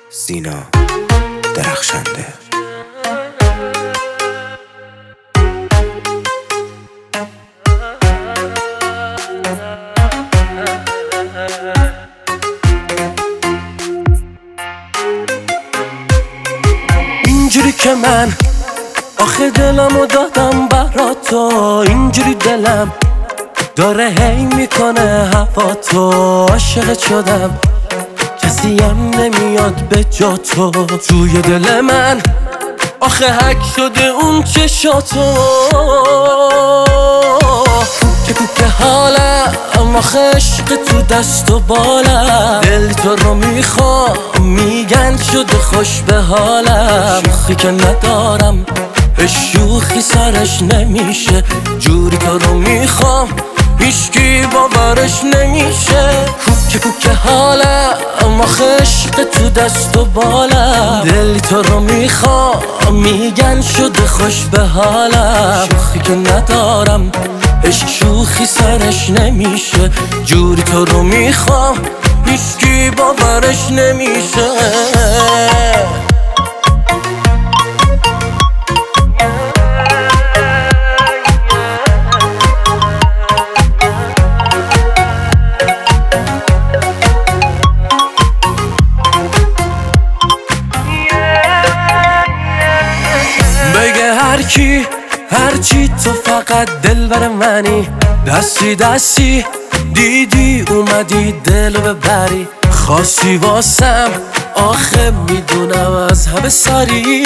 سینا درخشنده. اینجوری که من آخه دلمو دادم برات تو، اینجوری دلم داره هی میکنه هوا تو. عاشقت شدم کسی هم نمیاد به جا تو. توی دل من آخه حک شده اون چشاتو. کوکه حالم آخه عشق تو دست و بالم. دل تو رو میخوام میگن شده خوش به حالم. شوخی که ندارم شوخی سرش نمیشه. جوری تو رو میخوام هیچکی باورش نمیشه. کوکه حالم آخه عشق تو دست و بالم. دل تو رو میخوام میگن شده خوش به حالم. شوخی که ندارم عشق شوخی سرش نمیشه. جوری تو رو میخوام هیچکی باورش نمیشه. بگه هرچی تو فقط دلبر منی. دستی دیدی اومدی دلو ببری. خاصی واسم آخه میدونم از همه سری.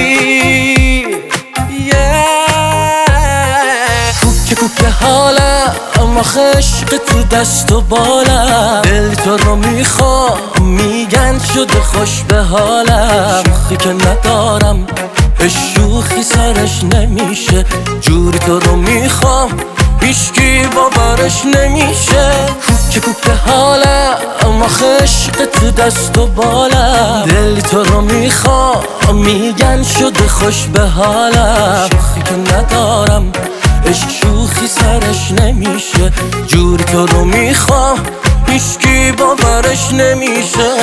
کوکه حالم آخه عشق تو دست و بالم. دل تو رو میخوام میگن شده خوش به حالم. شوخی که ندارم شوخی سرش نمیشه. جوری تو رو میخوام هیچکی باورش نمیشه. کوکه حالم آخه عشق تو دست و بالم. دل تو رو میخوام میگن شده خوش به حالم. شوخی که ندارم عشق شوخی سرش نمیشه. جوری تو رو میخوام هیچکی باورش نمیشه.